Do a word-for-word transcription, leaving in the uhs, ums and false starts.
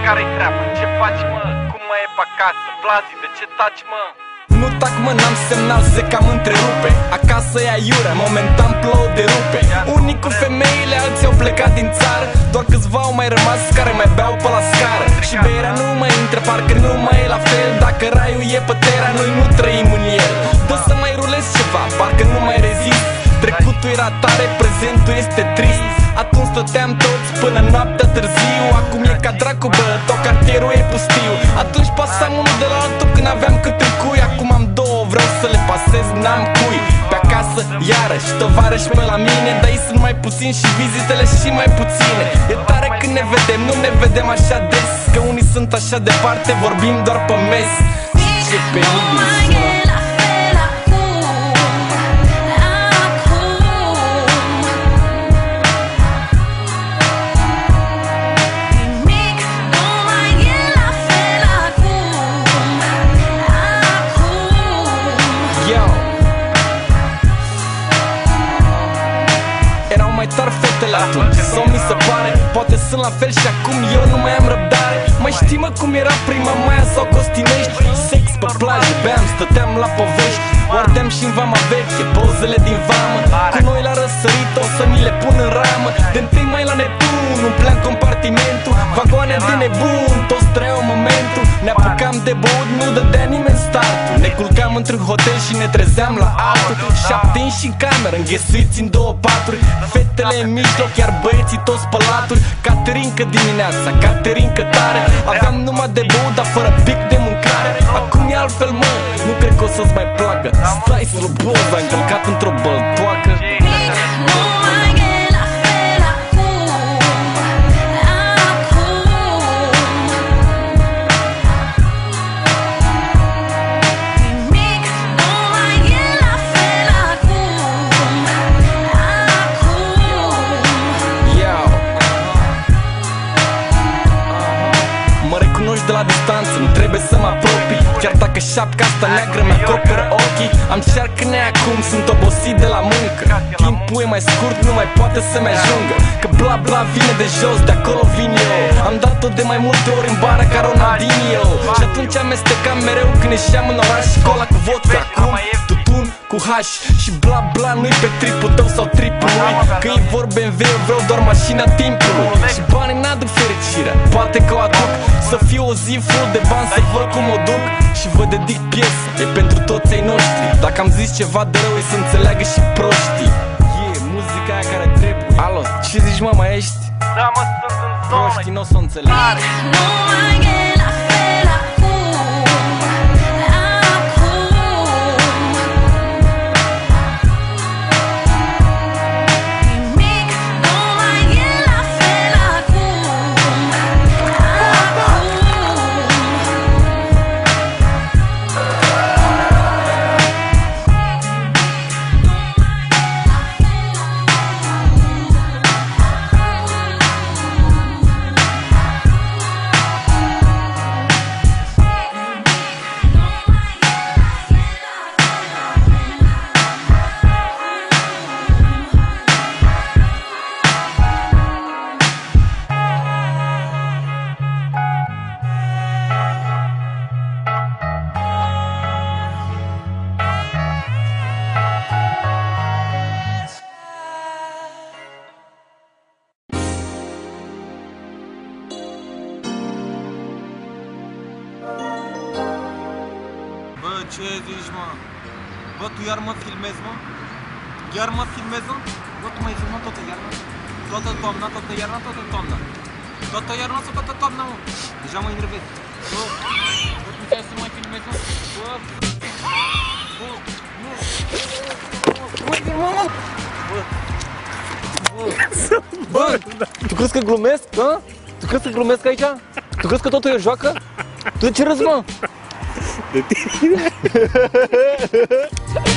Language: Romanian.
care-i treaba? Ce faci, mă? Cum mai e pe acasă? Vlazi, de ce taci, mă? Nu tac, mă, n-am semnal, se cam întrerupe. Acasă e aiurea, momentan plouă de rupe. Unii cu femeile, alții au plecat din țară. Doar câțiva au mai rămas care mai beau pe la scară. Și berea nu mai intră, parcă nu mai e la fel. Dacă raiul e pe tera, noi nu trăim în el. Dă să mai rulez ceva, parcă nu mai rezist. Trecutul era tare, prezentul este trist. Atunci stăteam toți până noaptea târziu. Acum e ca dracu, bă, tot cartierul e pustiu. Atunci pasam unul de la altul când aveam cât un cui. Acum am două, vreau să le pasez, n-am cui. Pe acasă, iarăși, tovarăși pe la mine. Dar ei sunt mai puțini și vizitele și mai puține. E tare când ne vedem, nu ne vedem așa des. Că unii sunt așa departe, vorbim doar pe mes. Ce penibil sună. Dar fetele atunci, sau mi se pare, poate sunt la fel și acum eu nu mai am răbdare. Mai știi, mă, cum era prima Maia sau Costinești? Sex pe plajă, beam, stăteam la povești. Ardeam și-n vama veche, pozele din vamă. Cu noi la răsărit o să ni le pun în ramă. De întâi mai la Neptun, umplea în compartimentul. Vagoane de nebun, toți trăiau momentul. Ne apucam de băut, nu dădea nimeni startul. Ne culcam într-un hotel și ne trezeam la altul. Șapte inși în cameră, înghesuiți în două paturi. Fetele în mijloc, iar băieții toți pe laturi. Caterincă dimineața, caterincă tare. Aveam numai de băut, dar fără pic de mâncare. Acum e altfel, mă, nu cred că o să-ți mai placă. Stai slăboz, ai încălcat într-o băltoacă. De la distanță, nu trebuie să mă apropii. Chiar dacă șapca asta neagră mi-acoperă ochii. Am șarcăne acum, sunt obosit de la muncă. Timpul e mai scurt, nu mai poate să-mi ajungă. Că bla bla vine de jos, de acolo vin eu. Am dat-o de mai multe ori în bara ca Ronaldinho. Și atunci amestecam mereu când ieșeam în oraș. Cola cu vodka, acum tutun cu H. Și bla bla nu-i pe tripul tău sau tripul lui. Că ei vor B M W, eu vreau doar mașina timpului. Și banii n-aduc fericirea, poate că o aduc. Să fiu o zi full de bani, să văd cum o duc. Și vă dedic piesă, e pentru toți ei noștri. Dacă am zis ceva de rău, e să înțeleagă și proștii. E muzica aia care trebuie. Alo, ce zici, mă, mai ești? Da, mă, sunt în zonă. Proștii n-o să o înțeleg. Bă, ce zici, mă? Bă, tu iar mă filmezi, mă? Iar mă filmezi, mă? Bă, tu m-ai filmat toată iarna? Toată toamna, toată iarna, toată toamna. Toată iarna sau toată toamna, mă? Deja mă enervezi. Bă, bă, tu ți-ai să mai filmezi, mă? Bă, bă, nu. Mă, mă, mă. Bă, bă, tu crezi că glumesc, hă? Tu crezi că glumesc aici? Tu crezi că totul e o joacă? Tu de ce râzi, mă? De tine.